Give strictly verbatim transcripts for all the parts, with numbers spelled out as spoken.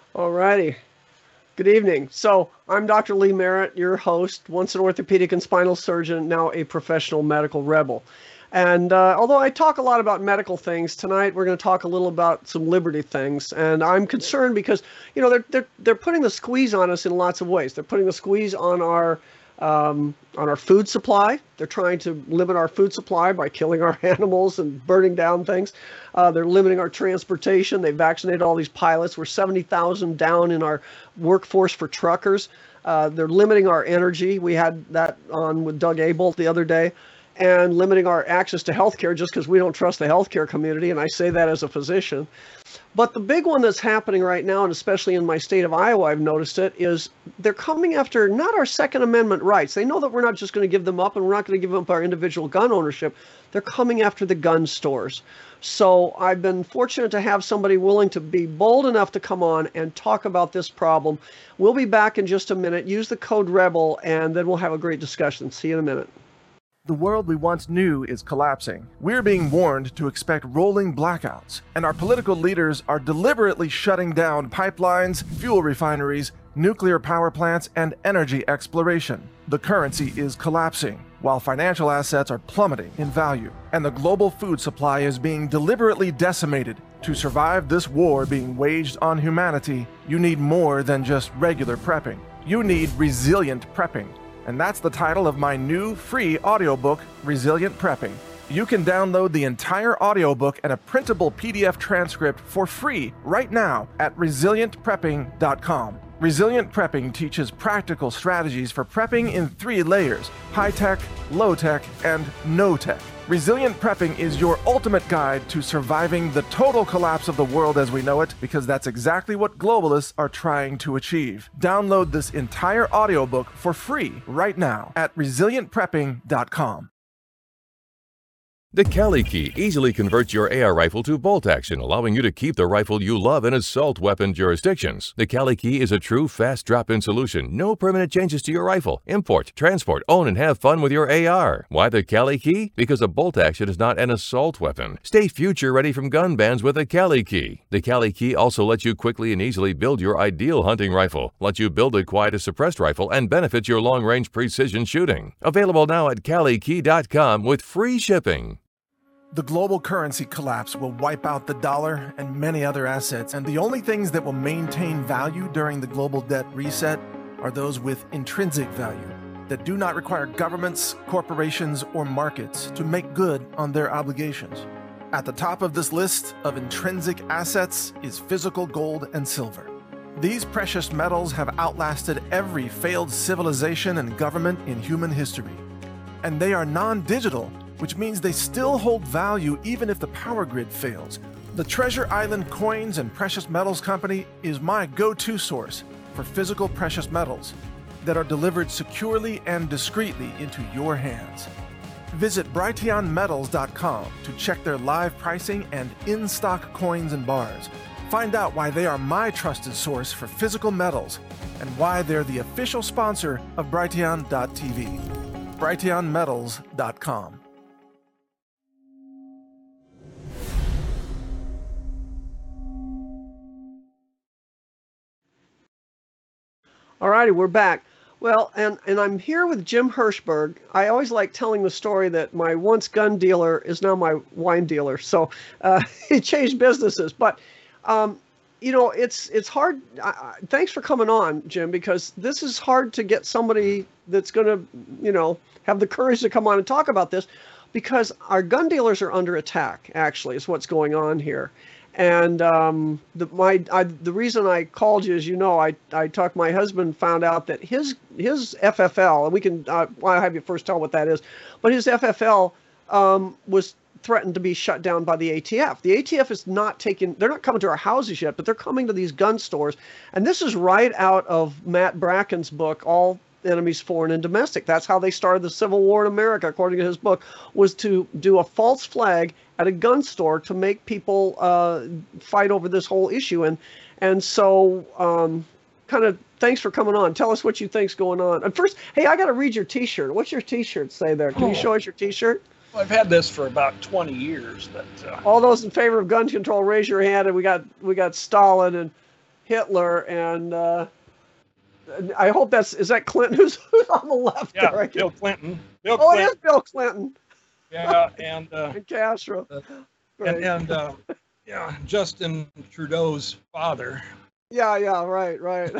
All righty. Good evening. So, I'm Doctor Lee Merritt, your host, once an orthopedic and spinal surgeon, now a professional medical rebel. And uh, although I talk a lot about medical things, tonight we're going to talk a little about some liberty things. And I'm concerned because, you know, they're, they're, they're putting the squeeze on us in lots of ways. They're putting the squeeze on our um, on our food supply. They're trying to limit our food supply by killing our animals and burning down things. Uh, they're limiting our transportation. They vaccinated all these pilots. We're seventy thousand down in our workforce for truckers. Uh, they're limiting our energy. We had that on with Doug Abel the other day. And limiting our access to healthcare just because we don't trust the healthcare community. And I say that as a physician. But the big one that's happening right now, and especially in my state of Iowa, I've noticed it, is they're coming after not our Second Amendment rights. They know that we're not just going to give them up, and we're not going to give up our individual gun ownership. They're coming after the gun stores. So I've been fortunate to have somebody willing to be bold enough to come on and talk about this problem. We'll be back in just a minute. Use the code REBEL, and then we'll have a great discussion. See you in a minute. The world we once knew is collapsing. We're being warned to expect rolling blackouts, and our political leaders are deliberately shutting down pipelines, fuel refineries, nuclear power plants, and energy exploration. The currency is collapsing, while financial assets are plummeting in value, and the global food supply is being deliberately decimated. To survive this war being waged on humanity, you need more than just regular prepping. You need resilient prepping. And that's the title of my new free audiobook, Resilient Prepping. You can download the entire audiobook and a printable P D F transcript for free right now at resilient prepping dot com. Resilient Prepping teaches practical strategies for prepping in three layers: high-tech, low-tech, and no-tech. Resilient Prepping is your ultimate guide to surviving the total collapse of the world as we know it, because that's exactly what globalists are trying to achieve. Download this entire audiobook for free right now at resilient prepping dot com. The Cali Key easily converts your A R rifle to bolt action, allowing you to keep the rifle you love in assault weapon jurisdictions. The Cali Key is a true fast drop-in solution. No permanent changes to your rifle. Import, transport, own, and have fun with your A R. Why the Cali Key? Because a bolt action is not an assault weapon. Stay future ready from gun bans with the Cali Key. The Cali Key also lets you quickly and easily build your ideal hunting rifle, lets you build a quiet as suppressed rifle, and benefits your long-range precision shooting. Available now at cali key dot com with free shipping. The global currency collapse will wipe out the dollar and many other assets, and the only things that will maintain value during the global debt reset are those with intrinsic value that do not require governments, corporations, or markets to make good on their obligations. At the top of this list of intrinsic assets is physical gold and silver. These precious metals have outlasted every failed civilization and government in human history, and they are non-digital, which means they still hold value even if the power grid fails. The Treasure Island Coins and Precious Metals Company is my go-to source for physical precious metals that are delivered securely and discreetly into your hands. Visit brighteon metals dot com to check their live pricing and in-stock coins and bars. Find out why they are my trusted source for physical metals and why they're the official sponsor of brighteon dot t v. brighteon metals dot com. All righty, we're back. Well, and, and I'm here with Jim Hirschberg. I always like telling the story that my once gun dealer is now my wine dealer. So uh, he changed businesses. But, um, you know, it's it's hard. Uh, thanks for coming on, Jim, because this is hard to get somebody that's going to, you know, have the courage to come on and talk about this, because our gun dealers are under attack, actually, is what's going on here. And um, the my I, the reason I called you, as you know, I I talked. My husband found out that his his F F L, and we can uh, I'll have you first tell what that is, but his F F L um, was threatened to be shut down by the A T F. The A T F is not taking. They're not coming to our houses yet, but they're coming to these gun stores, and this is right out of Matt Bracken's book, All Enemies Foreign and Domestic. That's how they started the Civil War in America, according to his book, was to do a false flag at a gun store to make people uh, fight over this whole issue. And and so um, kind of thanks for coming on. Tell us what you think's going on. And first, hey, I got to read your T-shirt. What's your T-shirt say there? Can you show us your T-shirt? Well, I've had this for about twenty years. But uh... all those in favor of gun control, raise your hand. And we got we got Stalin and Hitler, and uh, I hope that's, is that Clinton who's, who's on the left Yeah, there? Bill Clinton. Bill Oh, Clinton. it is Bill Clinton. Yeah, and uh, And Castro. uh, Right. and, and uh, yeah, Justin Trudeau's father. Yeah, yeah, right, right.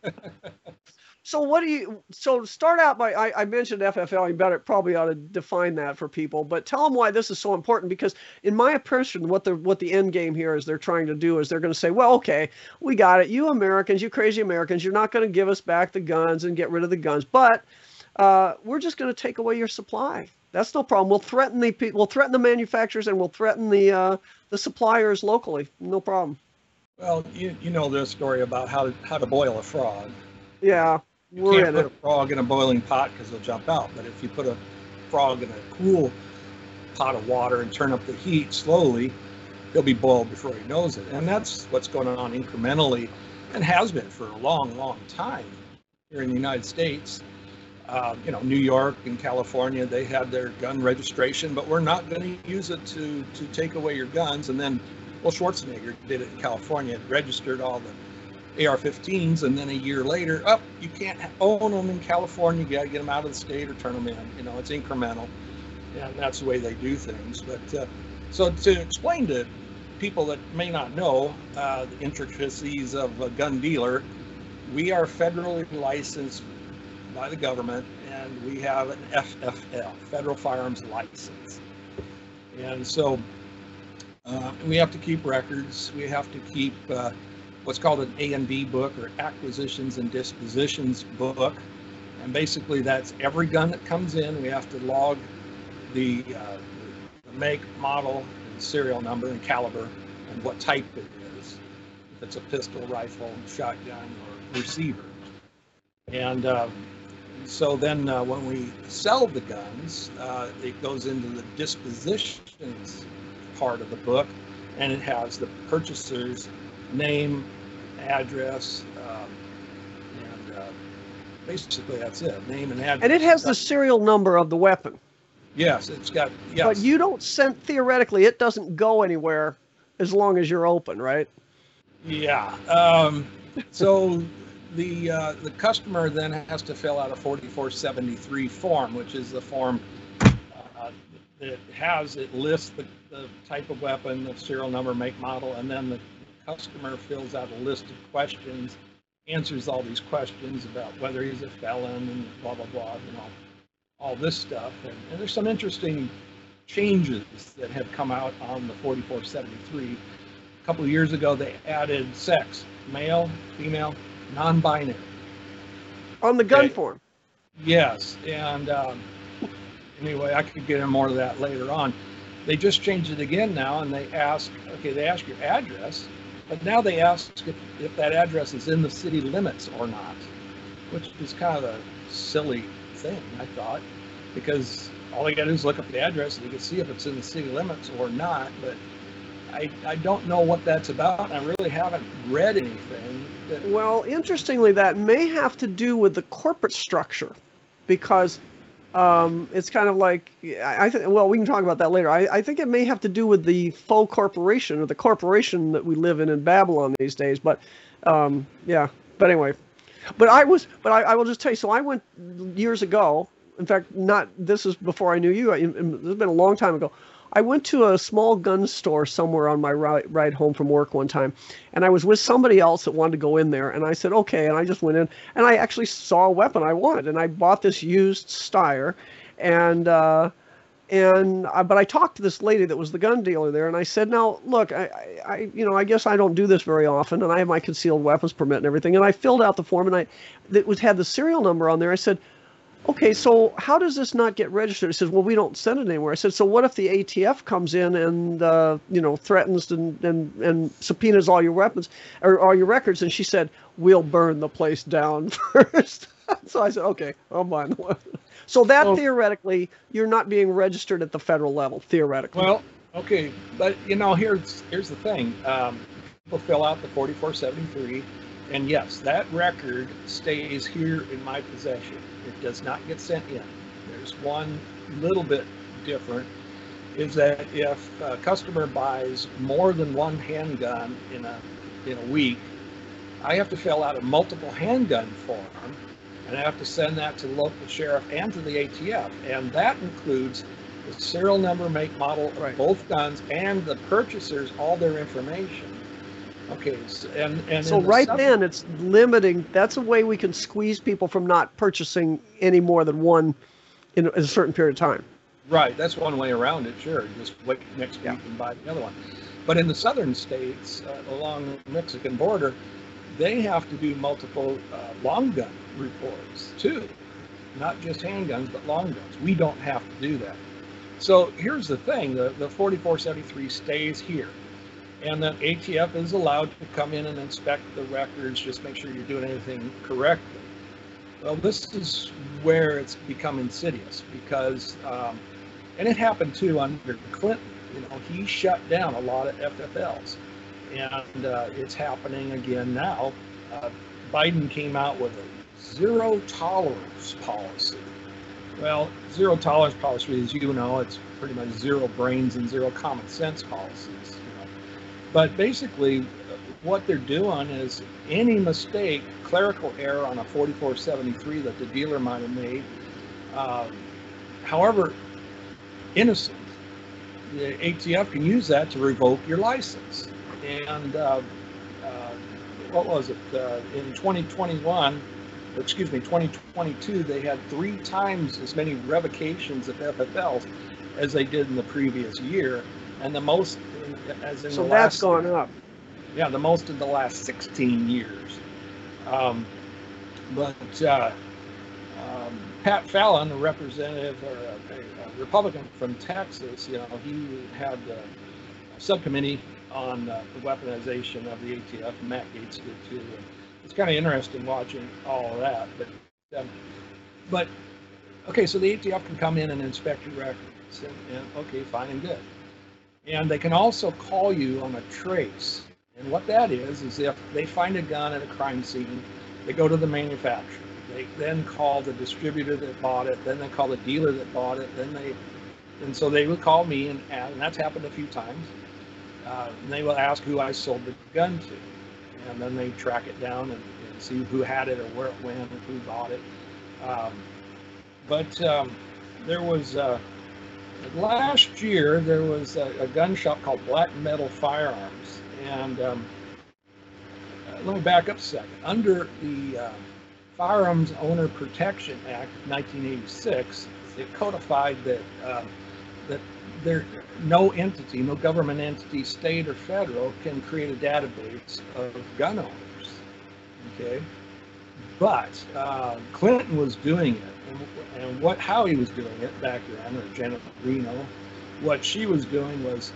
So what do you, so start out by, I, I mentioned F F L, you better probably ought to define that for people, but tell them why this is so important, because in my impression, what the, what the end game here is they're trying to do is they're going to say, well, okay, we got it. You Americans, you crazy Americans, you're not going to give us back the guns and get rid of the guns, but uh, we're just going to take away your supply. That's no problem. We'll threaten the people, we'll threaten the manufacturers, and we'll threaten the, uh, the suppliers locally. No problem. Well, you, you know this story about how to, how to boil a frog. Yeah. You We're can't in put it. a frog in a boiling pot because they'll jump out. But if you put a frog in a cool pot of water and turn up the heat slowly, he'll be boiled before he knows it. And that's what's going on incrementally, and has been for a long, long time here in the United States. Uh, you know, New York and California, they had their gun registration, but we're not going to use it to, to take away your guns. And then, well, Schwarzenegger did it in California, registered all the A R fifteens, and then a year later, oh, you can't own them in California. You got to get them out of the state or turn them in. You know, it's incremental, and that's the way they do things. But uh, so to explain to people that may not know uh, the intricacies of a gun dealer, we are federally licensed by the government, and we have an F F L, Federal Firearms License. And so uh, we have to keep records. We have to keep uh, what's called an A and D book, or acquisitions and dispositions book. And basically that's every gun that comes in. We have to log the, uh, the make, model, and serial number and caliber, and what type it is. If it's a pistol, rifle, shotgun, or receiver. And uh, so then uh, when we sell the guns, uh, it goes into the dispositions part of the book, and it has the purchaser's name, address, um, and uh, basically that's it, name and address. And it has the serial number of the weapon. Yes, it's got, yes. But you don't send, theoretically, it doesn't go anywhere as long as you're open, right? Yeah. Um, so the uh, the customer then has to fill out a forty-four seventy-three form, which is the form uh, that has, it lists the, the type of weapon, the serial number, make, model, and then the customer fills out a list of questions, answers all these questions about whether he's a felon and blah, blah, blah, you know, all this stuff. And, and there's some interesting changes that have come out on the forty-four seventy-three. A couple of years ago, they added sex, male, female, non-binary. On the gun Okay. form. Yes, and um, anyway, I could get into more of that later on. They just changed it again now, and they ask, okay, they ask your address, but now they ask if, if that address is in the city limits or not, which is kind of a silly thing, I thought, because all they got to do is look up the address and you can see if it's in the city limits or not. But I, I don't know what that's about. I really haven't read anything. That, Well, interestingly, that may have to do with the corporate structure, because um, it's kind of like, I, I think, well, we can talk about that later. I, I think it may have to do with the faux corporation, or the corporation that we live in in Babylon these days. But um, yeah, but anyway, but I was, but I, I will just tell you, so I went years ago. In fact, not, this is before I knew you. I, this has been a long time ago. I went to a small gun store somewhere on my ride, ride home from work one time, and I was with somebody else that wanted to go in there, and I said, okay, and I just went in, and I actually saw a weapon I wanted, and I bought this used Steyr, and, uh, and, I, but I talked to this lady that was the gun dealer there, and I said, now, look, I, I, you know, I guess I don't do this very often, and I have my concealed weapons permit and everything, and I filled out the form, and I, that was, had the serial number on there. I said, okay, so how does this not get registered? He says, well, we don't send it anywhere. I said, so what if the A T F comes in and, uh, you know, threatens and, and, and subpoenas all your weapons or all your records? And she said, we'll burn the place down first. So I said, okay, I'm fine. So that Well- theoretically, you're not being registered at the federal level, theoretically. well, okay, but you know, here's here's the thing. Um, people fill out the forty-four seventy-three, and yes, that record stays here in my possession. It does not get sent in. There's one little bit different, is that if a customer buys more than one handgun in a in a week, I have to fill out a multiple handgun form, and I have to send that to the local sheriff and to the A T F, and that includes the serial number, make, model of Right. both guns, and the purchasers, all their information. Okay, so, and, and So in the right sub- then, it's limiting. That's a way we can squeeze people from not purchasing any more than one in a certain period of time. Right, that's one way around it, sure. Just wait next week Yeah. and buy the other one. But in the southern states, uh, along the Mexican border, they have to do multiple uh, long gun reports too. Not just handguns, but long guns. We don't have to do that. So here's the thing, the, the forty-four seventy-three stays here. And the A T F is allowed to come in and inspect the records, just make sure you're doing everything correctly. Well, this is where it's become insidious because, um, and it happened too under Clinton. You know, he shut down a lot of F F Ls, and uh, it's happening again now. Uh, Biden came out with a zero tolerance policy. Well, zero tolerance policy, as you know, it's pretty much zero brains and zero common sense policies. You know. But basically, what they're doing is any mistake, clerical error on a forty-four seventy-three that the dealer might have made, um, however innocent, the A T F can use that to revoke your license. And uh, uh, what was it? Uh, in twenty twenty-one, or excuse me, twenty twenty-two, they had three times as many revocations of F F Ls as they did in the previous year, and the most, as in So the that's last, gone up. yeah, the most in the last sixteen years. Um, but uh, um, Pat Fallon, a representative or a, a Republican from Texas, you know, he had a subcommittee on uh, the weaponization of the A T F, and Matt Gaetz did too. And it's kind of interesting watching all of that. But, um, but okay, so the A T F can come in and inspect your records, and, and okay, fine and good. And they can also call you on a trace. And what that is, is if they find a gun at a crime scene, they go to the manufacturer. They then call the distributor that bought it, then they call the dealer that bought it, then they, and so they would call me, and, and that's happened a few times. Uh, and they will ask who I sold the gun to. And then they track it down and, and see who had it or where it went and who bought it. Um, but um, there was, uh, last year, there was a, a gun shop called Black Metal Firearms. And um, uh, let me back up a second. Under the uh, Firearms Owner Protection Act of nineteen eighty-six, it codified that uh, that there no entity, no government entity, state or federal, can create a database of gun owners. Okay, but uh, Clinton was doing it, and, and what how he was doing it back then, or Janet Reno, what she was doing was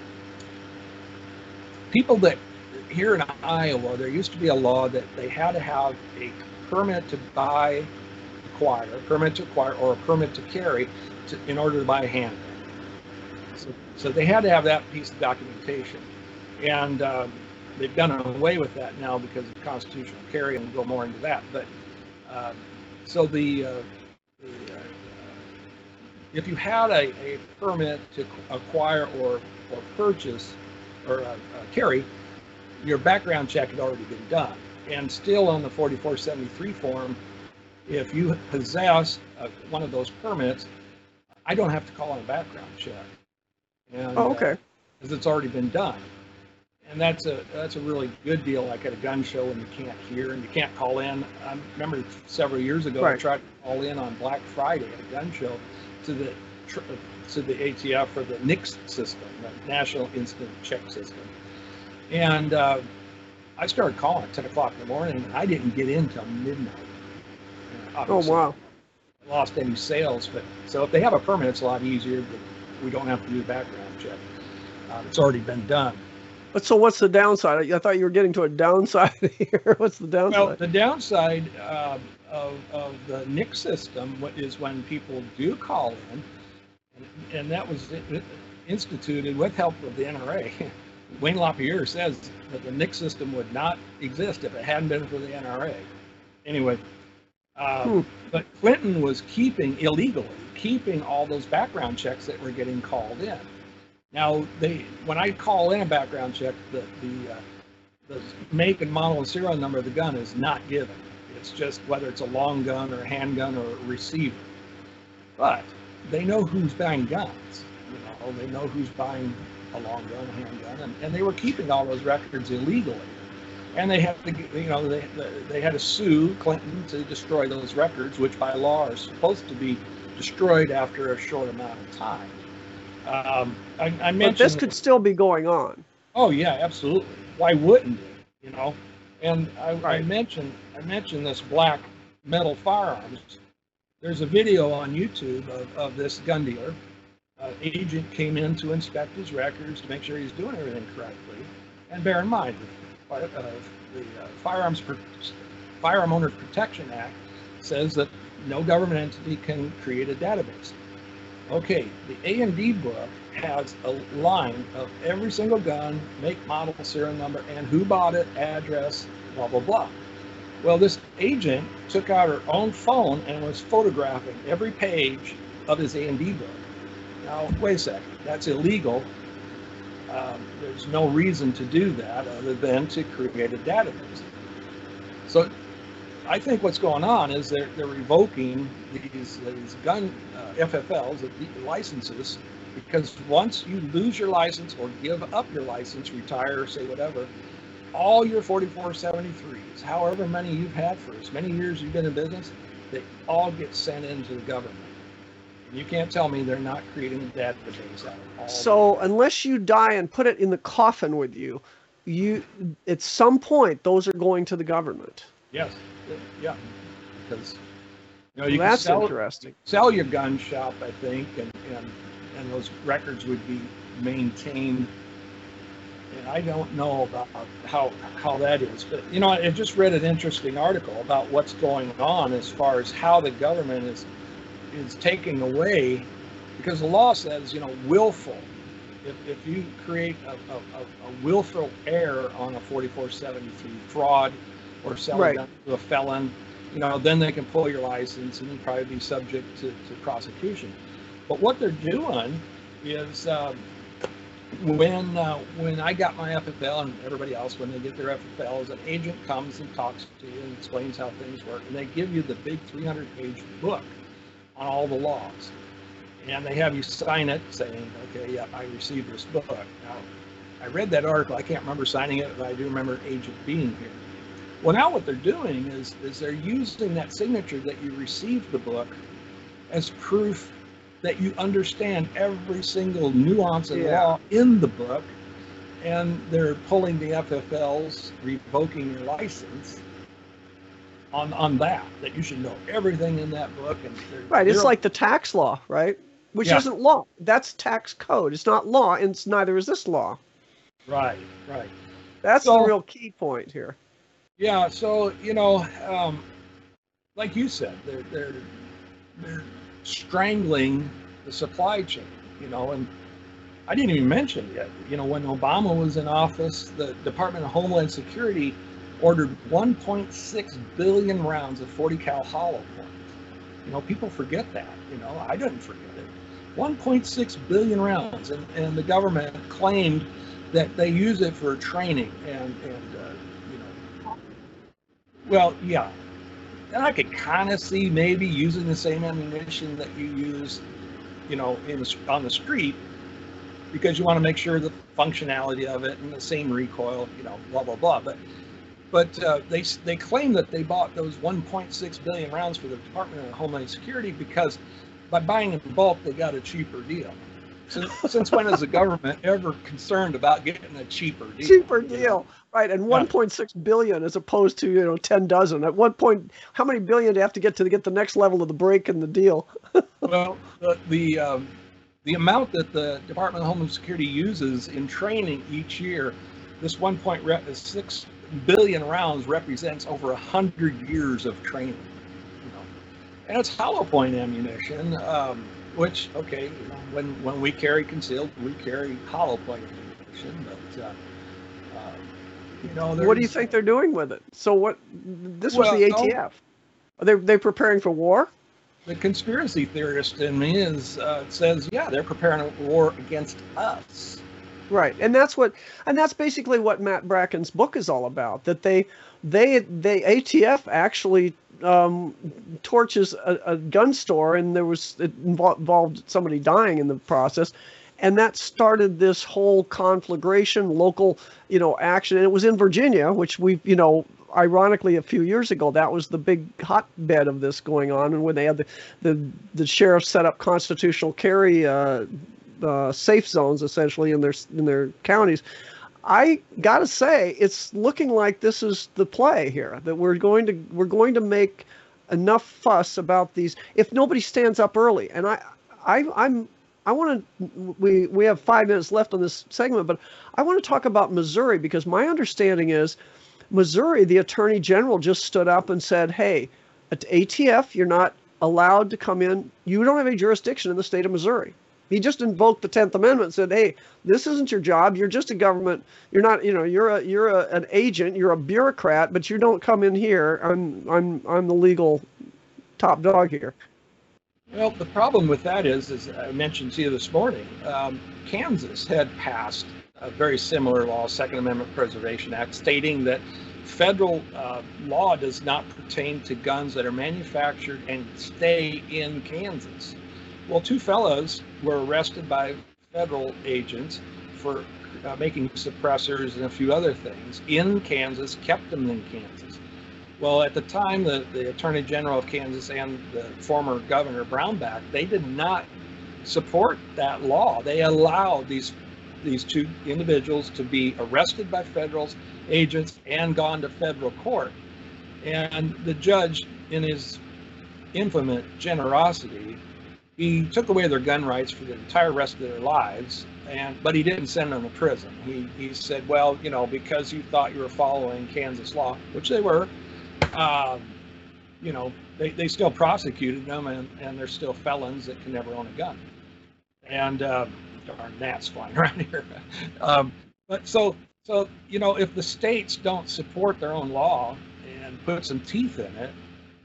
people that here in Iowa, there used to be a law that they had to have a permit to buy, acquire, a permit to acquire, or a permit to carry to, in order to buy a handgun. So, so they had to have that piece of documentation. And um, they've done away with that now because of constitutional carry, and we'll go more into that. But uh, so the, uh, the uh, if you had a, a permit to acquire or, or purchase or uh, uh, carry, your background check had already been done. And still on the forty-four seventy-three form, if you possess uh, one of those permits, I don't have to call on a background check. And, Oh, okay. Because uh, it's already been done. And that's a that's a really good deal, like at a gun show when you can't hear and you can't call in. I remember several years ago, Right. I tried to call in on Black Friday at a gun show to the tr- to the A T F for the N I C S system, the National Instant Check System. And uh, I started calling at ten o'clock in the morning, and I didn't get in till midnight. Uh, Oh, obviously, wow. I lost any sales, but so if they have a permit, it's a lot easier, but we don't have to do a background check. Uh, it's already been done. But so what's the downside? I thought you were getting to a downside here. What's the downside? Well, the downside uh, of, of the N I C S system what is when people do call in, and, and that was instituted with help of the N R A. Wayne LaPierre says that the N I C S system would not exist if it hadn't been for the N R A. Anyway, um, Hmm. but Clinton was keeping, illegally, keeping all those background checks that were getting called in. Now, they when I call in a background check, the the, uh, the make and model and serial number of the gun is not given. It's just whether it's a long gun or a handgun or a receiver. But they know who's buying guns. You know, they know who's buying a long gun, a handgun, and, and they were keeping all those records illegally. And they had to, you know, they they had to sue Clinton to destroy those records, which by law are supposed to be destroyed after a short amount of time. Um, I, I mentioned but this could still be going on. Oh yeah, absolutely. Why wouldn't it? You know, and I, right. I mentioned I mentioned this black metal firearms. There's a video on YouTube of, of this gun dealer. Uh, agent came in to inspect his records to make sure he's doing everything correctly. And bear in mind, the, uh, the uh, Firearms Pro- Firearm Owners Protection Act says that no government entity can create a database. Okay, the A and D book has a line of every single gun, make, model, serial number, and who bought it, address, blah, blah, blah. Well, this agent took out her own phone and was photographing every page of his A and D book. Now, wait a second, that's illegal. Um, there's no reason to do that other than to create a database. So I think what's going on is they're, they're revoking these, these gun uh, F F Ls, the licenses, because once you lose your license or give up your license, retire, say whatever, all your forty-four seventy-threes, however many you've had for as many years you've been in business, they all get sent into the government. You can't tell me they're not creating a database out of all. So unless you die and put it in the coffin with you, you at some point those are going to the government. Yes, yeah, because you know you well, can that's sell, interesting. Sell your gun shop, I think, and, and and those records would be maintained. And I don't know about how how that is, but you know, I just read an interesting article about what's going on as far as how the government is is taking away, because the law says, you know, willful. If, if you create a, a, a willful error on a forty-four seventy-three fraud or sell right. it down to a felon, you know, then they can pull your license and you'd probably be subject to, to prosecution. But what they're doing is um, when uh, when I got my F F L and everybody else, when they get their F F Ls, an agent comes and talks to you and explains how things work, and they give you the big three hundred page book on all the laws. And they have you sign it saying, okay, yeah, I received this book. Now, I read that article. I can't remember signing it, but I do remember an agent being here. Well, now what they're doing is, is they're using that signature that you received the book as proof that you understand every single nuance of yeah. law in the book. And they're pulling the F F Ls, revoking your license on on that, that you should know everything in that book. And right, it's like the tax law, right? Which yeah. isn't law. That's tax code. It's not law, and it's neither is this law. Right, right. That's so, the real key point here. Yeah, so, you know, um, like you said, they're, they're, they're strangling the supply chain, you know, and I didn't even mention yet, you know, when Obama was in office, the Department of Homeland Security ordered one point six billion rounds of forty cal hollow points. You know, people forget that, you know, I didn't forget it. one point six billion rounds, and, and the government claimed that they use it for training and, and uh, you know, well, yeah. And I could kind of see maybe using the same ammunition that you use, you know, in the, on the street, because you want to make sure the functionality of it and the same recoil, you know, blah, blah, blah. But But uh, they they claim that they bought those one point six billion rounds for the Department of Homeland Security because by buying in bulk, they got a cheaper deal. Since, since when is the government ever concerned about getting a cheaper deal? Cheaper deal, right? And one point six billion as opposed to, you know, ten dozen. At one point, how many billion do you have to get to get the next level of the break in the deal? Well, the the, um, the amount that the Department of Homeland Security uses in training each year, this one point six billion rounds represents over a hundred years of training, you know, and it's hollow point ammunition, um, which, okay, you know, when when we carry concealed, we carry hollow point ammunition, but uh, uh, you know, what do you think they're doing with it? So what? This was well, the A T F. Are they they preparing for war? The conspiracy theorist in me is uh, says, yeah, they're preparing a war against us. Right, and that's what, and that's basically what Matt Bracken's book is all about. That they, they, they A T F actually um, torches a, a gun store, and there was it involved somebody dying in the process, and that started this whole conflagration, local, you know, action. And it was in Virginia, which we, you know, ironically, a few years ago, that was the big hotbed of this going on, and when they had the the, the sheriff set up constitutional carry. Uh, Uh, safe zones essentially in their in their counties. I gotta say, it's looking like this is the play here, that we're going to we're going to make enough fuss about these if nobody stands up early. And I, I I'm I want to we we have five minutes left on this segment, but I want to talk about Missouri, because my understanding is Missouri, the Attorney General just stood up and said, hey, at A T F, you're not allowed to come in. You don't have any jurisdiction in the state of Missouri. He just invoked the tenth Amendment and said, hey, this isn't your job. You're just a government. You're not, you know, you're a you're a, an agent. You're a bureaucrat, but you don't come in here. I'm I'm I'm the legal top dog here. Well, the problem with that is, as I mentioned to you this morning, um, Kansas had passed a very similar law, Second Amendment Preservation Act, stating that federal uh, law does not pertain to guns that are manufactured and stay in Kansas. Well, two fellows were arrested by federal agents for uh, making suppressors and a few other things in Kansas, kept them in Kansas. Well, at the time, the, the Attorney General of Kansas and the former Governor Brownback, they did not support that law. They allowed these these two individuals to be arrested by federal agents and gone to federal court. And the judge, in his infinite generosity, he took away their gun rights for the entire rest of their lives, and but he didn't send them to prison. He he said, well, you know, because you thought you were following Kansas law, which they were, um, you know, they, they still prosecuted them, and, and they're still felons that can never own a gun. And uh, there are gnats flying around here. um, but so, so, you know, if the states don't support their own law and put some teeth in it,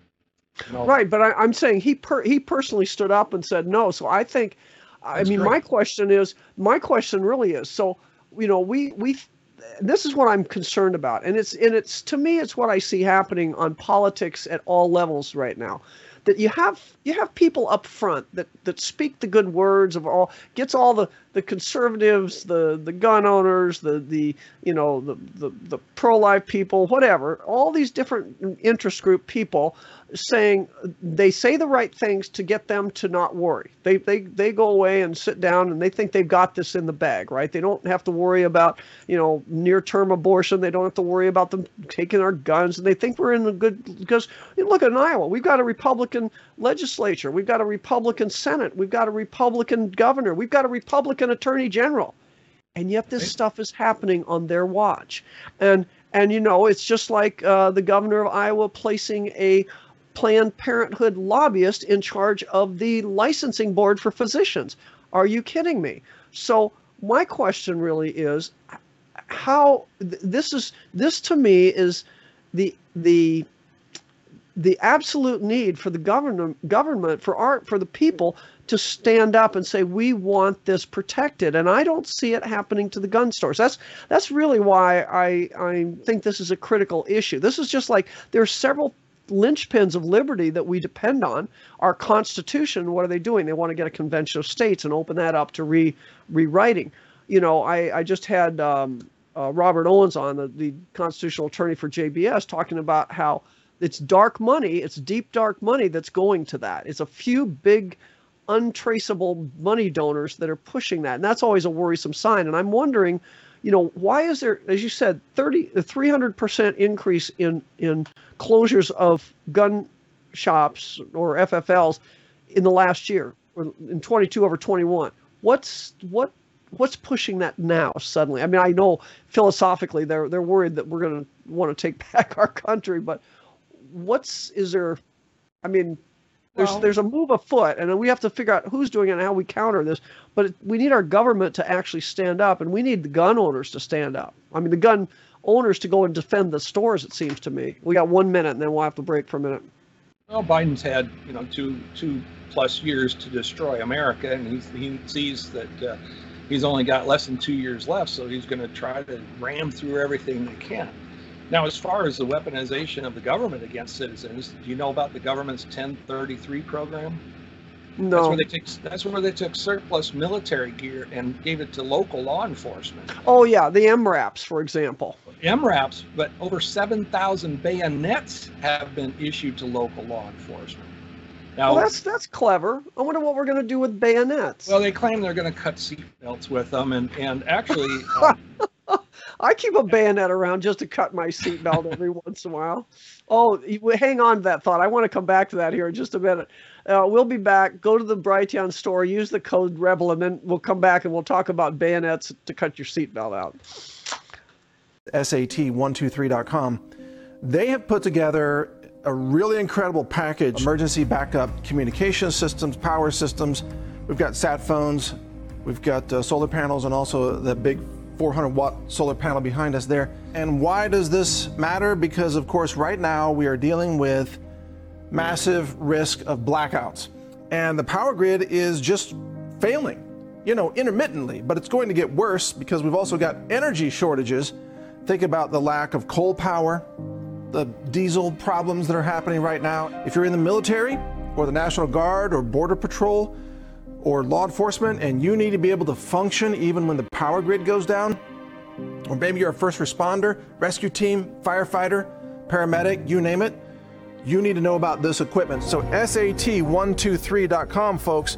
No. Right, but I, I'm saying he per, he personally stood up and said no. So I think, I That's mean, correct. my question is, my question really is, so you know, we we, this is what I'm concerned about, and it's and it's to me, it's what I see happening on politics at all levels right now. That you have you have people up front that that speak the good words of all, gets all the the conservatives, the the gun owners, the the you know the the, the pro-life people, whatever, all these different interest group people saying they say the right things to get them to not worry. They they they go away and sit down and they think they've got this in the bag, right? They don't have to worry about, you know, near-term abortion. They don't have to worry about them taking our guns, and they think we're in a good, because you look at Iowa, we've got a Republican legislature, we've got a Republican Senate, we've got a Republican governor, we've got a Republican Attorney General, and yet this Right. stuff is happening on their watch. And and you know, it's just like uh, the governor of Iowa placing a Planned Parenthood lobbyist in charge of the licensing board for physicians. Are you kidding me? So my question really is, how th- this is this to me is the the the absolute need for the government government for our for the people to stand up and say, we want this protected. And I don't see it happening to the gun stores. That's that's really why I I think this is a critical issue. This is just like there are several linchpins of liberty that we depend on. Our Constitution, what are they doing? They want to get a convention of states and open that up to re rewriting. You know, I, I just had um, uh, Robert Owens on, the, the constitutional attorney for J B S, talking about how it's dark money, it's deep dark money that's going to that. It's a few big untraceable money donors that are pushing that. And that's always a worrisome sign. And I'm wondering, you know, why is there, as you said, thirty, three hundred percent increase in, in closures of gun shops or F F Ls in the last year, or in twenty-two over twenty-one? What's, what, what's pushing that now suddenly? I mean, I know philosophically they're, they're worried that we're going to want to take back our country, but what's, is there, I mean, There's Well- there's a move afoot, and we have to figure out who's doing it and how we counter this. But it, we need our government to actually stand up, and we need the gun owners to stand up. I mean, the gun owners to go and defend the stores, it seems to me. We got one minute, and then we'll have to break for a minute. Well, Biden's had, you know, two two plus years to destroy America, and he's, he sees that uh, he's only got less than two years left, so he's going to try to ram through everything they can. Now, as far as the weaponization of the government against citizens, do you know about the government's ten thirty-three program? No. That's where they took, that's where they took surplus military gear and gave it to local law enforcement. Oh, yeah, the M RAPs, for example. M RAPs, but over seven thousand bayonets have been issued to local law enforcement. Now, Well, that's that's clever. I wonder what we're going to do with bayonets. well, they claim they're going to cut seat belts with them, and, and actually... um, I keep a bayonet around just to cut my seatbelt every once in a while. Oh, you- hang on to that thought. I want to come back to that here in just a minute. Uh, we'll be back. Go to the Brighteon store, use the code REBEL, and then we'll come back and we'll talk about bayonets to cut your seatbelt out. S A T one two three dot com. They have put together a really incredible package: emergency backup communication systems, power systems. We've got sat phones, we've got uh, solar panels, and also the big four hundred watt solar panel behind us there. And why does this matter? Because of course right now we are dealing with massive risk of blackouts, and the power grid is just failing, you know, intermittently, but it's going to get worse because we've also got energy shortages. Think about the lack of coal power, the diesel problems that are happening right now. If you're in the military or the National Guard or Border Patrol or law enforcement and you need to be able to function even when the power grid goes down, or maybe you're a first responder, rescue team, firefighter, paramedic, you name it, you need to know about this equipment. So S A T one two three dot com, folks.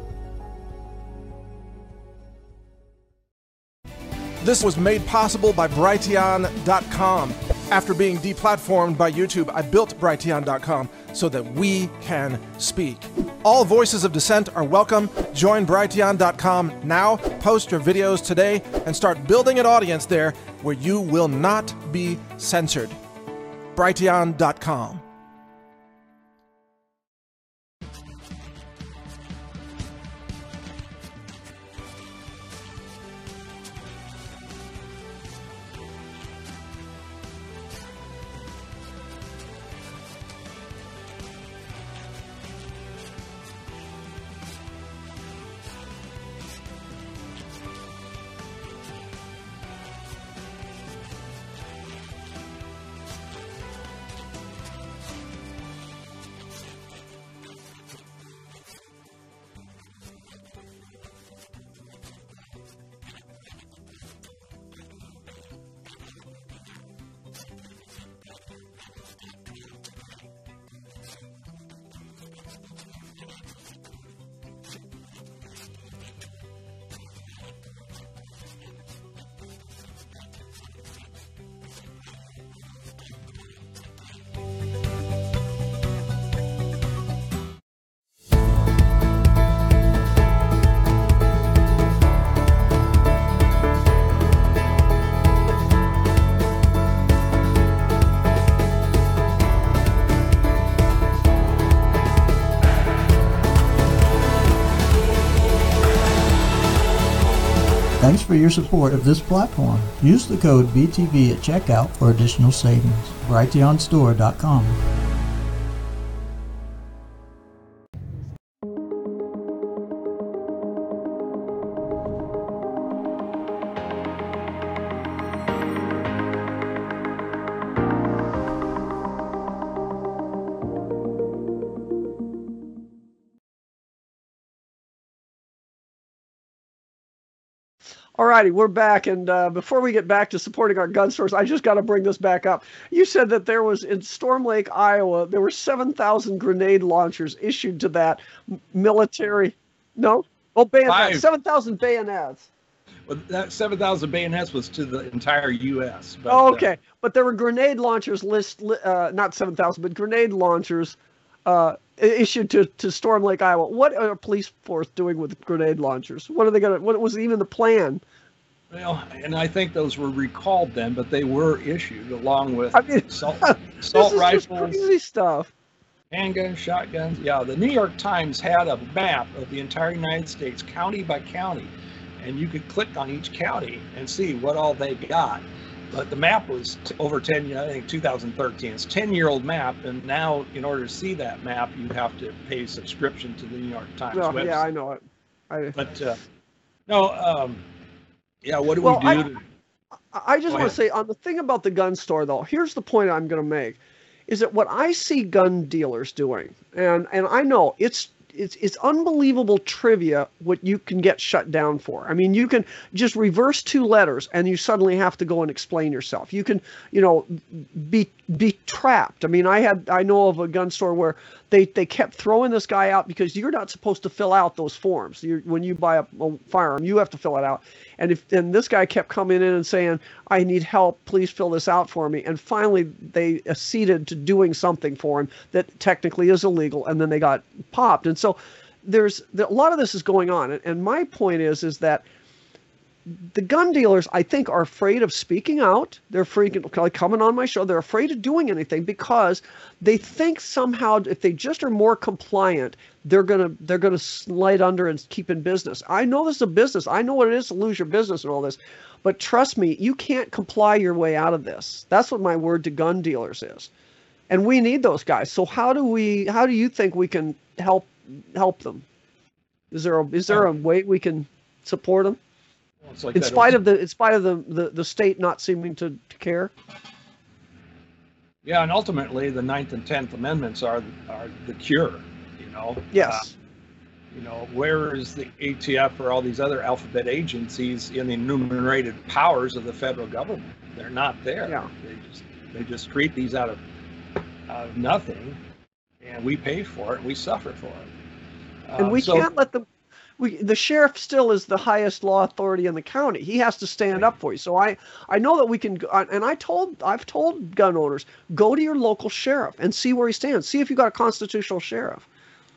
This was made possible by Brighteon dot com. After being deplatformed by YouTube, I built Brighteon dot com so that we can speak. All voices of dissent are welcome. Join Brighteon dot com now, post your videos today, and start building an audience there where you will not be censored. Brighteon dot com. Thanks for your support of this platform. Use the code B T V at checkout for additional savings. Brighteon store dot com. All righty, we're back, and uh, before we get back to supporting our gun stores, I just got to bring this back up. You said that there was, in Storm Lake, Iowa, there were seven thousand grenade launchers issued to that m- military. No? Oh, bayonets. Five. seven thousand bayonets. Well, that seven thousand bayonets was to the entire U S But, Oh, uh, okay. But there were grenade launchers list, li- uh, not seven thousand, but grenade launchers uh, i- issued to, to Storm Lake, Iowa. What are a police force doing with grenade launchers? What are they going to, what was even the plan? well, and I think those were recalled then, but they were issued along with I mean, assault, this assault is just rifles, crazy stuff. handguns, shotguns. Yeah, the New York Times had a map of the entire United States, county by county, and you could click on each county and see what all they got. But the map was t- over ten, I think two thousand thirteen. It's a ten-year-old map, and now in order to see that map, you have to pay a subscription to the New York Times Well, website. yeah, I know it. I, But uh, No, um, yeah, what do Well, we do? I, to, I just Go want to ahead. say on the thing about the gun store, though, here's the point I'm going to make, is that what I see gun dealers doing, and and I know it's it's it's unbelievable trivia what you can get shut down for. I mean, you can just reverse two letters and you suddenly have to go and explain yourself. You can, you know, be be trapped. I mean, I had I know of a gun store where they they kept throwing this guy out because you're not supposed to fill out those forms. You're, when you buy a, a firearm, you have to fill it out. And if and this guy kept coming in and saying, "I need help. Please fill this out for me." And finally, they acceded to doing something for him that technically is illegal, and then they got popped. And so, there's a lot of this is going on. And, and my point is, is that the gun dealers, I think, are afraid of speaking out. They're freaking like coming on my show. They're afraid of doing anything because they think somehow if they just are more compliant, they're gonna they're gonna slide under and keep in business. I know this is a business. I know what it is to lose your business and all this, but trust me, you can't comply your way out of this. That's what my word to gun dealers is, and we need those guys. So how do we? How do you think we can help help them? Is there a, is there a way we can support them? It's like In that spite old- of the, in spite of the, the, the state not seeming to, to care. Yeah, and ultimately, the Ninth and Tenth Amendments are are the cure. You know. Yes. Uh, you know, where is the A T F or all these other alphabet agencies in the enumerated powers of the federal government? They're not there. Yeah. They just they just create these out of out of nothing, and we pay for it. And we suffer for it. and Um, we so- can't let them. We, the sheriff still is the highest law authority in the county. He has to stand up for you. So I, I know that we can. go- And I told, I've told gun owners, go to your local sheriff and see where he stands. See if you got a constitutional sheriff.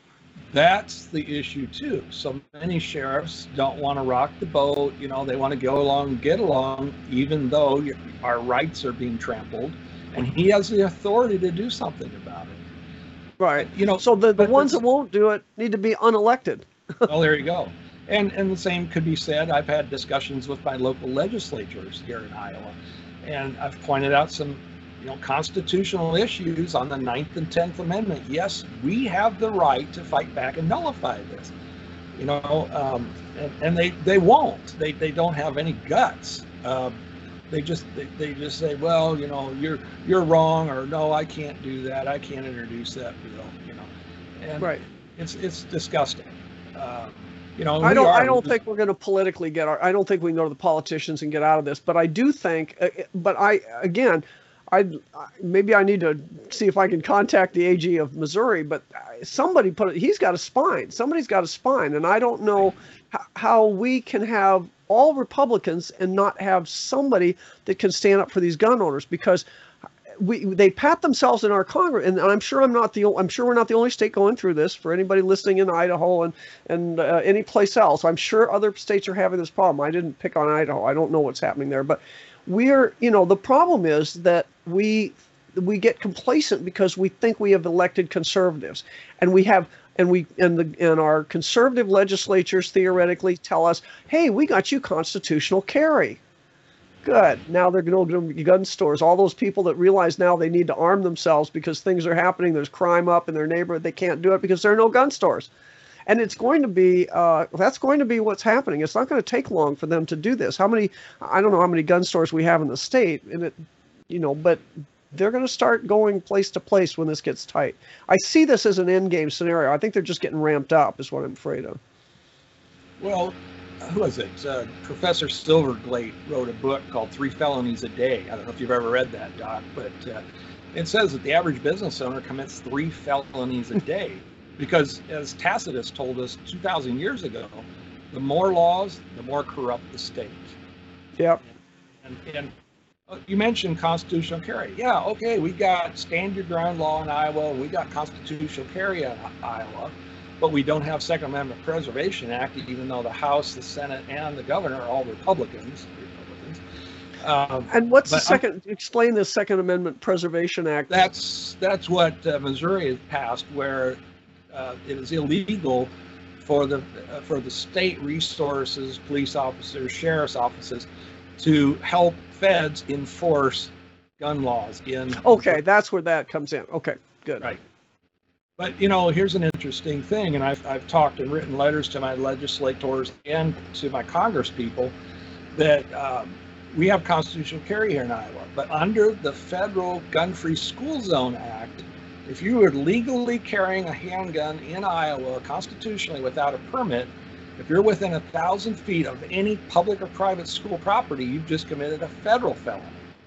That's the issue too. So many sheriffs don't want to rock the boat. You know, they want to go along, get along, even though our rights are being trampled, and he has the authority to do something about it. Right. You know, So the, the but ones this- that won't do it need to be unelected. well, there you go. And and the same could be said. I've had discussions with my local legislatures here in Iowa, and I've pointed out some, you know, constitutional issues on the Ninth and Tenth Amendment. Yes, we have the right to fight back and nullify this. You know, um, and, and they they won't. They they don't have any guts. Um, they just they, they just say, well, you know, you're you're wrong, or no, I can't do that. I can't introduce that bill. You know, and Right. it's it's disgusting. Um, you know, I we don't. are- I don't think we're going to politically get our. I don't think we can go to the politicians and get out of this. But I do think. uh, But I again, I maybe I need to see if I can contact the A G of Missouri. But somebody put it. He's got a spine. Somebody's got a spine, and I don't know h- how we can have all Republicans and not have somebody that can stand up for these gun owners because. We, they pat themselves in our Congress, and I'm sure I'm not the I'm sure we're not the only state going through this. For anybody listening in Idaho and and uh, any place else, I'm sure other states are having this problem. I didn't pick on Idaho. I don't know what's happening there, but we're you know the problem is that we we get complacent because we think we have elected conservatives, and we have and we and the and our conservative legislatures theoretically tell us, hey, we got you constitutional carry. Good. Now they're going to go to gun stores. All those people that realize now they need to arm themselves because things are happening. There's crime up in their neighborhood. They can't do it because there are no gun stores. And it's going to be, uh, that's going to be what's happening. It's not going to take long for them to do this. How many, I don't know how many gun stores we have in the state, and it, you know, but they're going to start going place to place when this gets tight. I see this as an end game scenario. I think they're just getting ramped up is what I'm afraid of. Well, who was it? Uh, Professor Silverglate wrote a book called Three Felonies a Day. I don't know if you've ever read that, Doc, but uh, it says that the average business owner commits three felonies a day because, as Tacitus told us two thousand years ago, the more laws, the more corrupt the state. Yep. And, and uh, you mentioned constitutional carry. Yeah, okay, we got stand your ground law in Iowa. We got constitutional carry in Iowa. But we don't have Second Amendment Preservation Act, even though the House, the Senate, and the governor are all Republicans. Republicans. Um, And what's the but I'm- second, explain the Second Amendment Preservation Act. That's that's what uh, Missouri has passed, where uh, it is illegal for the uh, for the state resources, police officers, sheriff's offices, to help feds enforce gun laws in. Okay, that's where that comes in. Okay, good. Right. But, you know, here's an interesting thing, and I've, I've talked and written letters to my legislators and to my Congress people that um, we have constitutional carry here in Iowa. But under the federal Gun-Free School Zone Act, if you are legally carrying a handgun in Iowa constitutionally without a permit, if you're within a thousand feet of any public or private school property, you've just committed a federal felony.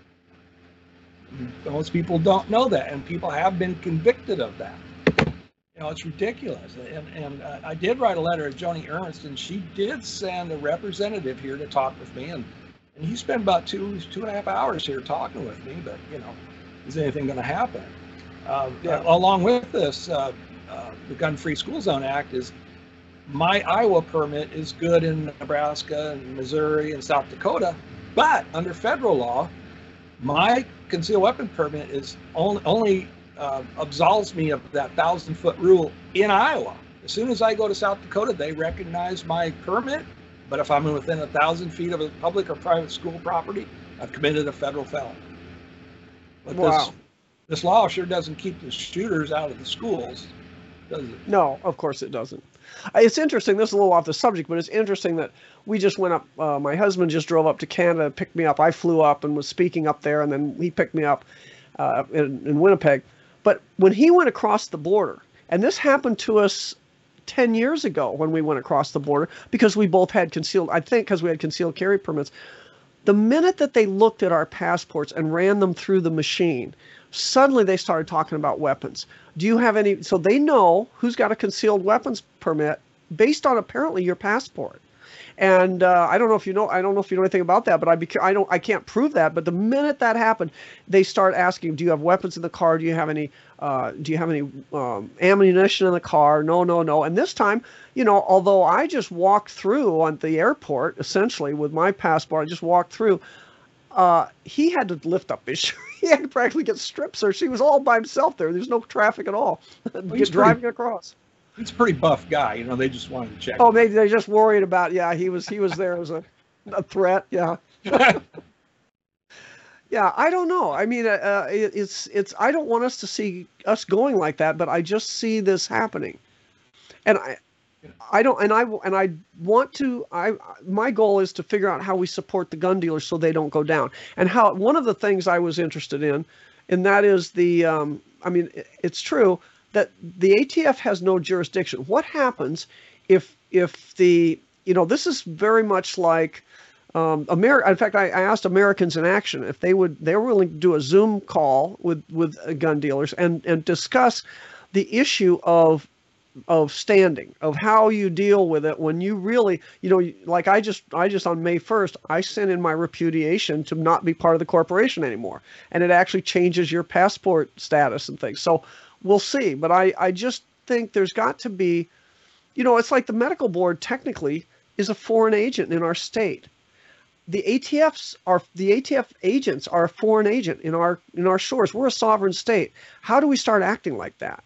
Most people don't know that, and people have been convicted of that. You know, it's ridiculous. And, and uh, I did write a letter to Joni Ernst, and she did send a representative here to talk with me, and, and he spent about two, two and a half hours here talking with me, but, you know, is anything going to happen? Um, yeah. uh, along with this, uh, uh, the Gun-Free School Zone Act is, my Iowa permit is good in Nebraska and Missouri and South Dakota, but under federal law, my concealed weapon permit is only, only uh, absolves me of that thousand foot rule in Iowa. As soon as I go to South Dakota, they recognize my permit, but if I'm within a thousand feet of a public or private school property, I've committed a federal felony. But wow. this, this law sure doesn't keep the shooters out of the schools, does it? No, of course it doesn't. It's interesting, this is a little off the subject, but it's interesting that we just went up, uh, my husband just drove up to Canada, picked me up. I flew up and was speaking up there, and then he picked me up uh, in, in Winnipeg. But when he went across the border, and this happened to us ten years ago when we went across the border, because we both had concealed, I think because we had concealed carry permits, the minute that they looked at our passports and ran them through the machine, suddenly they started talking about weapons. Do you have any? So they know who's got a concealed weapons permit based on apparently your passport. And uh, I don't know if you know. I don't know if you know anything about that, but I be, I don't. I can't prove that. But the minute that happened, they start asking, "Do you have weapons in the car? Do you have any? Uh, do you have any um, ammunition in the car?" No, no, no. And this time, you know, although I just walked through on the airport essentially with my passport, I just walked through. Uh, he had to lift up his shirt. He had to practically get strip searched. He was all by himself there. There's no traffic at all. Well, Get driving pretty, across. He's a pretty buff guy. You know, they just wanted to check. Oh, maybe they're just worried about. Yeah, he was. He was there as a, a threat. Yeah. Yeah, I don't know. I mean, uh, it, it's it's. I don't want us to see us going like that, but I just see this happening, and I. I don't, and I and I want to. I my goal is to figure out how we support the gun dealers so they don't go down. And how one of the things I was interested in, and that is the. Um, I mean, it's true that the A T F has no jurisdiction. What happens if if the you know this is very much like um, America. In fact, I, I asked Americans in Action if they would they were willing to do a Zoom call with with gun dealers and and discuss the issue of. of standing, of how you deal with it when you really, you know, like I just, I just on May first, I sent in my repudiation to not be part of the corporation anymore. And it actually changes your passport status and things. So we'll see. But I, I just think there's got to be, you know, it's like the medical board technically is a foreign agent in our state. The A T Fs are, the A T F agents are a foreign agent in our, in our shores. We're a sovereign state. How do we start acting like that?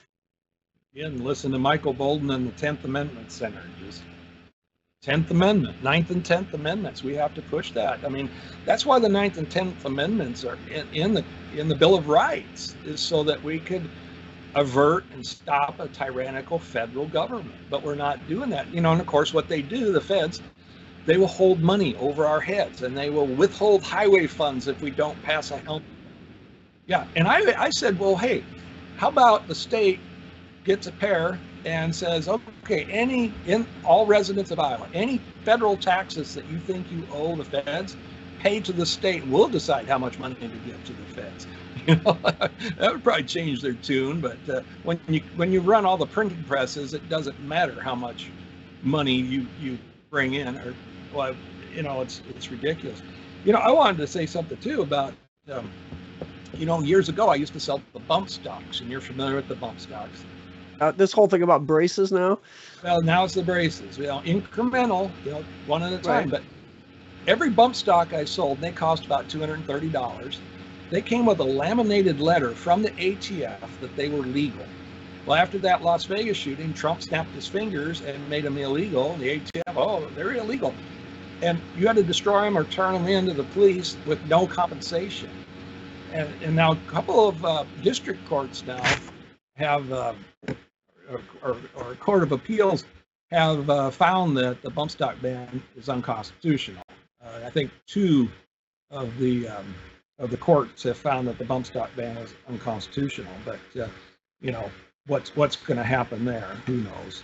And listen to Michael Bolden and the tenth Amendment Center. Just tenth Amendment, ninth and tenth Amendments. We have to push that. I mean, that's why the ninth and tenth Amendments are in, in the in the Bill of Rights, is so that we could avert and stop a tyrannical federal government. But we're not doing that. You know, and of course, what they do, the feds, they will hold money over our heads, and they will withhold highway funds if we don't pass a helmet. Yeah, and I I said, well, hey, how about the state gets a pair and says, okay, any in all residents of Iowa, any federal taxes that you think you owe the feds, pay to the state. We'll decide how much money to give to the feds. You know, that would probably change their tune. But uh, when you when you run all the printing presses, it doesn't matter how much money you you bring in, or well, you know, it's it's ridiculous. You know, I wanted to say something too about. Um, you know, years ago, I used to sell the bump stocks, and you're familiar with the bump stocks. Uh, this whole thing about braces now? Well, now it's the braces, you know, incremental, you know, one at a time. Right. But every bump stock I sold, they cost about two hundred thirty dollars. They came with a laminated letter from the A T F that they were legal. Well, after that Las Vegas shooting, Trump snapped his fingers and made them illegal. The A T F, oh, they're illegal. And you had to destroy them or turn them in to the police with no compensation. And, and now a couple of uh, district courts now have, um, or, or, or a court of appeals have uh, found that the bump stock ban is unconstitutional. Uh, I think two of the um, of the courts have found that the bump stock ban is unconstitutional. But uh, you know what's what's going to happen there? Who knows?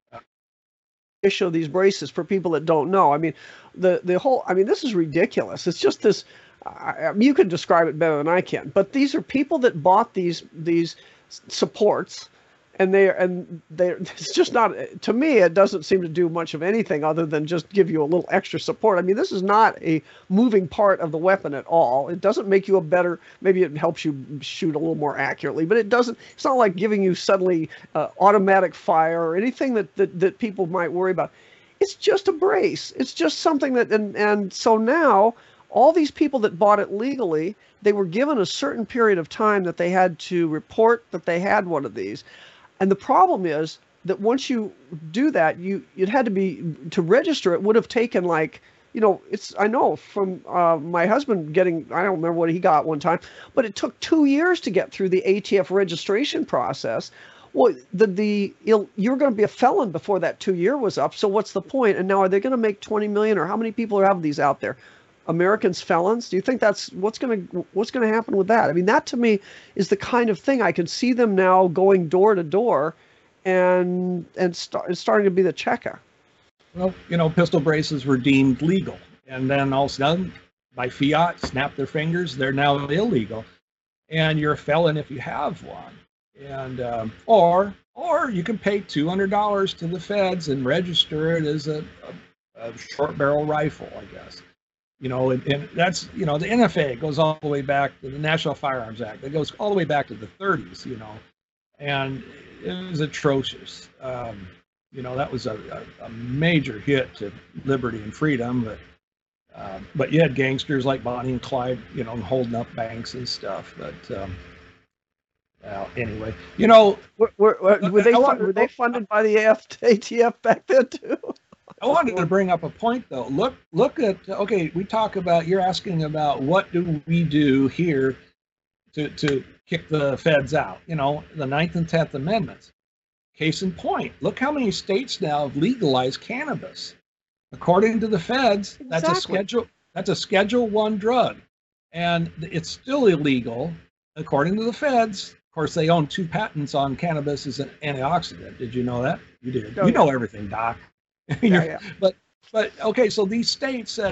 Issue of these braces for people that don't know. I mean, the the whole. I mean, this is ridiculous. It's just this. I mean, you can describe it better than I can. But these are people that bought these these supports. And they and they it's just not, to me, it doesn't seem to do much of anything other than just give you a little extra support. I mean, this is not a moving part of the weapon at all. It doesn't make you a better, maybe it helps you shoot a little more accurately, but it doesn't, it's not like giving you suddenly uh, automatic fire or anything that, that, that people might worry about. It's just a brace. It's just something that, and, and so now all these people that bought it legally, they were given a certain period of time that they had to report that they had one of these. And the problem is that once you do that, you it had to be, to register it would have taken like, you know, it's, I know from uh, my husband getting, I don't remember what he got one time, but it took two years to get through the A T F registration process. Well, the, the you're going to be a felon before that two year was up. So what's the point? And now are they going to make twenty million, or how many people have these out there? Americans felons? Do you think that's what's going to what's going to happen with that? I mean, that to me is the kind of thing I can see them now going door to door, and and start, starting to be the checker. Well, you know, pistol braces were deemed legal, and then all of a sudden, by fiat, snap their fingers, they're now illegal, and you're a felon if you have one. And um, or or you can pay two hundred dollars to the feds and register it as a, a, a short barrel rifle, I guess. You know, and, and that's, you know, the N F A goes all the way back to the National Firearms Act. It goes all the way back to the thirties, you know, and it was atrocious. Um, you know, that was a, a, a major hit to liberty and freedom. But uh, but you had gangsters like Bonnie and Clyde, you know, holding up banks and stuff. But um, well, anyway, you know, were, were, were they fun, were they funded by the A T F back then too? I wanted to bring up a point though. Look, look at, okay, we talk about, you're asking about what do we do here to, to kick the feds out, you know, the Ninth and Tenth Amendments. Case in point, look how many states now have legalized cannabis. According to the feds, that's Exactly. a schedule, that's a Schedule One drug. And it's still illegal, according to the feds. Of course, they own two patents on cannabis as an antioxidant. Did you know that? You did. Oh, you know yeah. everything, Doc. Yeah, yeah. But but okay, so these states said,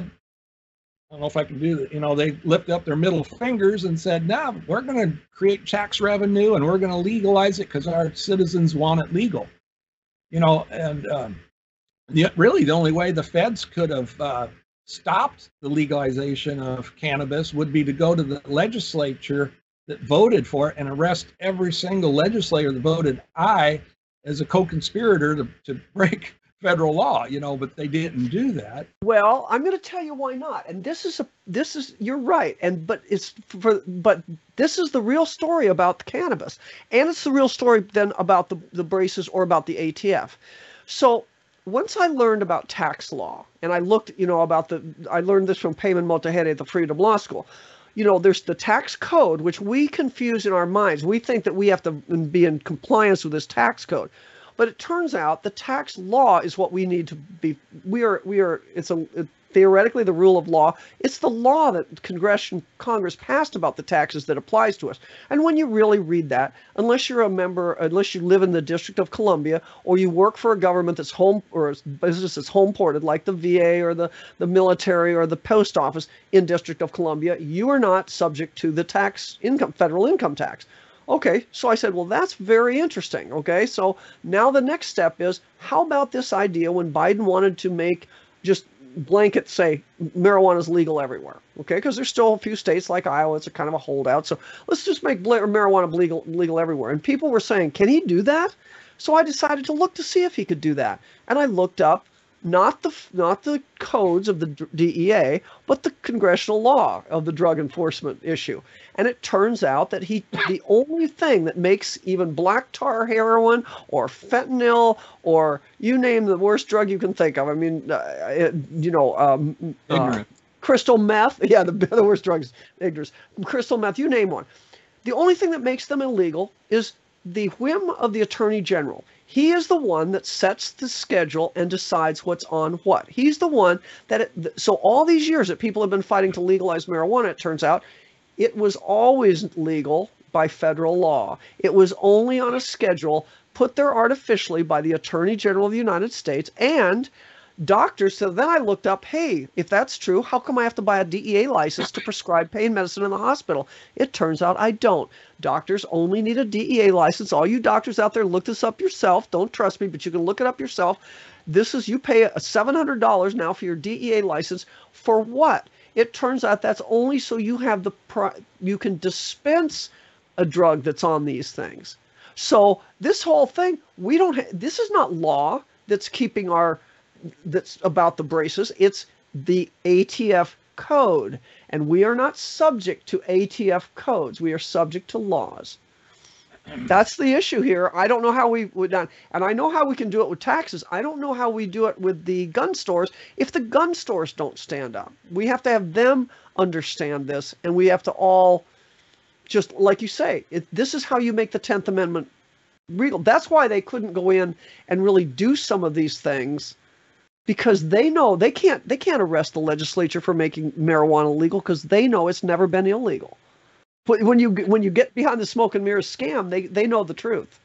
I don't know if I can do that. You know, they lifted up their middle fingers and said, "No, nah, we're going to create tax revenue and we're going to legalize it because our citizens want it legal." You know, and um, the, really the only way the feds could have uh, stopped the legalization of cannabis would be to go to the legislature that voted for it and arrest every single legislator that voted aye as a co-conspirator to, to break federal law, you know, but they didn't do that. Well, I'm going to tell you why not. And this is a this is you're right. And but it's for but this is the real story about the cannabis, and it's the real story then about the the braces or about the A T F. So once I learned about tax law, and I looked, you know, about the I learned this from Payman Mottahedeh at the Freedom Law School. You know, there's the tax code, which we confuse in our minds. We think that we have to be in compliance with this tax code. But it turns out the tax law is what we need to be. We are, we are, it's a, it, theoretically the rule of law. It's the law that Congress, Congress passed about the taxes that applies to us. And when you really read that, unless you're a member, unless you live in the District of Columbia, or you work for a government that's home, or a business that's home ported, like the V A or the, the military or the post office in District of Columbia, you are not subject to the tax income, federal income tax. Okay, so I said, well, that's very interesting. Okay, so now the next step is, how about this idea when Biden wanted to make just blanket say marijuana is legal everywhere? Okay, because there's still a few states like Iowa, it's a kind of a holdout. So let's just make marijuana legal, legal everywhere. And people were saying, can he do that? So I decided to look to see if he could do that. And I looked up not the not the codes of the D E A, but the congressional law of the drug enforcement issue. And it turns out that he the only thing that makes even black tar heroin or fentanyl or you name the worst drug you can think of. I mean, uh, it, you know, um, uh, crystal meth. Yeah, the, the worst drugs, ignorance. Crystal meth, you name one. The only thing that makes them illegal is the whim of the Attorney General. He is the one that sets the schedule and decides what's on what. He's the one that, it, so all these years that people have been fighting to legalize marijuana, it turns out, it was always legal by federal law. It was only on a schedule put there artificially by the Attorney General of the United States and doctors. So then I looked up, hey, if that's true, how come I have to buy a D E A license to prescribe pain medicine in the hospital? It turns out I don't. Doctors only need a D E A license. All you doctors out there, look this up yourself. Don't trust me, but you can look it up yourself. This is, you pay a seven hundred dollars now for your D E A license. For what? It turns out that's only so you have the, you can dispense a drug that's on these things. So this whole thing, we don't, ha- this is not law that's keeping our, that's about the braces. It's the A T F code, and we are not subject to A T F codes. We are subject to laws. That's the issue here. I don't know how we would, and I know how we can do it with taxes. I don't know how we do it with the gun stores if the gun stores don't stand up. We have to have them understand this, and we have to all, just like you say, it, this is how you make the tenth Amendment legal. That's why they couldn't go in and really do some of these things, because they know they can't they can't arrest the legislature for making marijuana legal, because they know it's never been illegal. But when you when you get behind the smoke and mirrors scam, they they know the truth.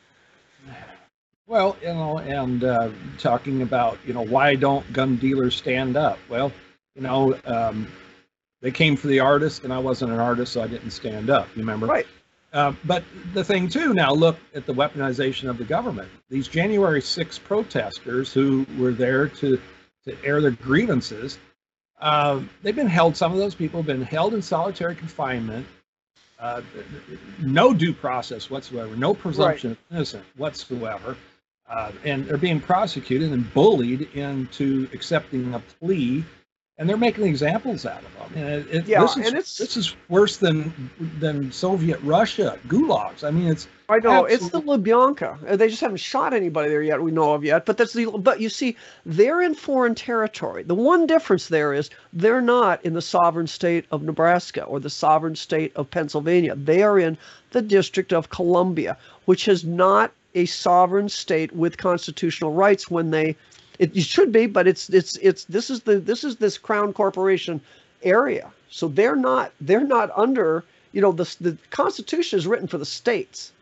Well, you know, and uh, talking about, you know, why don't gun dealers stand up? Well, you know, um, they came for the artist, and I wasn't an artist, so I didn't stand up. You remember? Right. Uh, but the thing, too, now look at the weaponization of the government. These January sixth protesters who were there to, to air their grievances, uh, they've been held, some of those people have been held in solitary confinement, uh, no due process whatsoever, no presumption right. of innocence whatsoever, uh, and they're being prosecuted and bullied into accepting a plea. And they're making examples out of them. And it, it, yeah, this is, and it's this is worse than than Soviet Russia gulags. I mean, it's I know absolutely... it's the Lubyanka. They just haven't shot anybody there yet. We know of yet. But that's the. But you see, they're in foreign territory. The one difference there is they're not in the sovereign state of Nebraska or the sovereign state of Pennsylvania. They are in the District of Columbia, which is not a sovereign state with constitutional rights when they. It, it should be, but it's it's it's this is the this is this Crown Corporation area. So they're not they're not under, you know, the the Constitution is written for the states.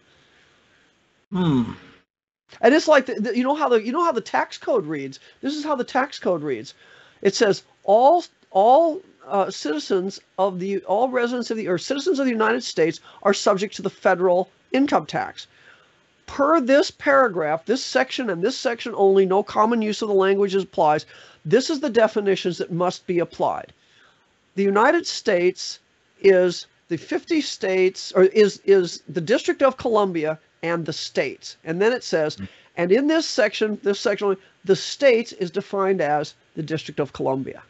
Hmm. And it's like the, the, you know how the you know how the tax code reads. This is how the tax code reads. It says all all uh, citizens of the all residents of the or citizens of the United States are subject to the federal income tax. Per this paragraph, this section and this section only, no common use of the language applies. This is the definitions that must be applied. The United States is the fifty states, or is, is the District of Columbia and the states. And then it says, and in this section, this section, the states is defined as the District of Columbia.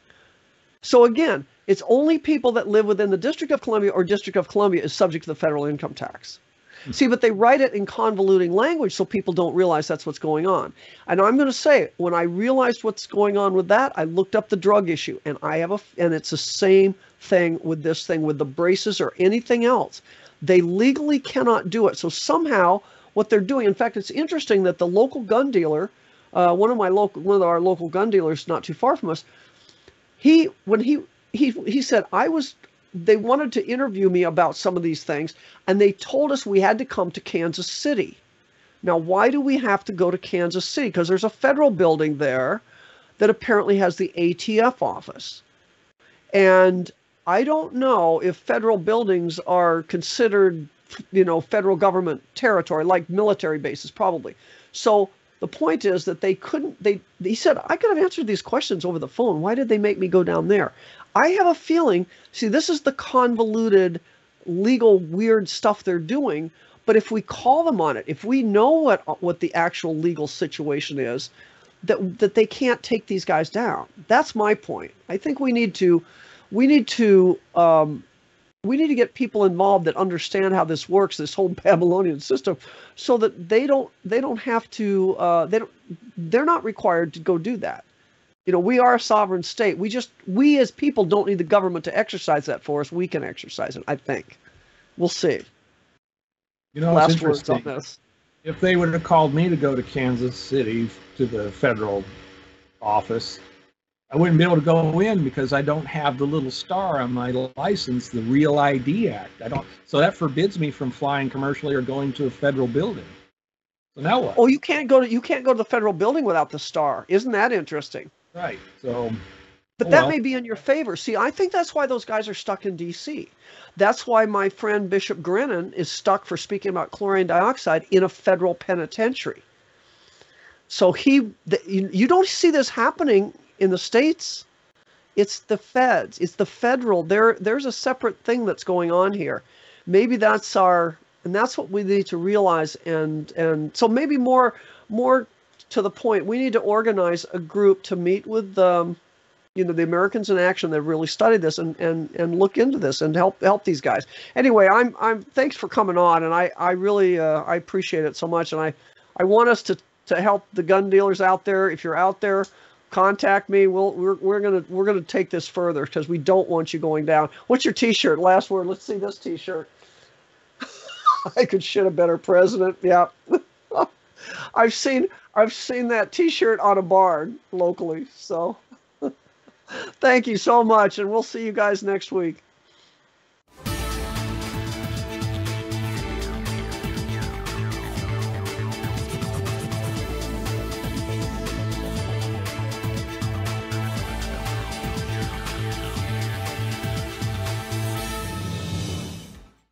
So again, it's only people that live within the District of Columbia or District of Columbia is subject to the federal income tax. See, but they write it in convoluting language so people don't realize that's what's going on. And I'm going to say, when I realized what's going on with that, I looked up the drug issue, and I have a, and it's the same thing with this thing, with the braces or anything else. They legally cannot do it. So somehow, what they're doing, in fact, it's interesting that the local gun dealer, uh, one of my local, one of our local gun dealers, not too far from us, he, when he, he, he said, I was. They wanted to interview me about some of these things, and they told us we had to come to Kansas City. Now, why do we have to go to Kansas City? Because there's a federal building there that apparently has the A T F office. And I don't know if federal buildings are considered, you know, federal government territory, like military bases, probably. So the point is that they couldn't, they, he said, I could have answered these questions over the phone. Why did they make me go down there? I have a feeling, see, this is the convoluted, legal, weird stuff they're doing. But if we call them on it, if we know what what the actual legal situation is, that that they can't take these guys down. That's my point. I think we need to, we need to, um, we need to get people involved that understand how this works, this whole Babylonian system, so that they don't they don't have to uh, they don't they're not required to go do that. You know, we are a sovereign state. We just, we as people don't need the government to exercise that for us. We can exercise it, I think. We'll see. You know, it's last words on interesting. this. If they would have called me to go to Kansas City to the federal office, I wouldn't be able to go in because I don't have the little star on my license, the Real I D Act. I don't, so that forbids me from flying commercially or going to a federal building. So now what? Oh, you can't go to you can't go to the federal building without the star. Isn't that interesting? Right. So, but oh that well. may be in your favor. See, I think that's why those guys are stuck in D C. That's why my friend Bishop Grennan is stuck for speaking about chlorine dioxide in a federal penitentiary. So he, the, you, you don't see this happening in the States. It's the feds. It's the federal. There, there's a separate thing that's going on here. Maybe that's our, and that's what we need to realize. And and so maybe more more to the point, we need to organize a group to meet with um, you know, the Americans in Action that really studied this and, and, and look into this and help help these guys. Anyway, I'm I'm thanks for coming on, and I I really uh, I appreciate it so much, and I I want us to to help the gun dealers out there. If you're out there, contact me. We'll we're we're gonna we're gonna take this further because we don't want you going down. What's your T-shirt? Last word. Let's see this T-shirt. I could shit a better president. Yeah, I've seen I've seen that T-shirt on a barn locally. So. Thank you so much, and we'll see you guys next week.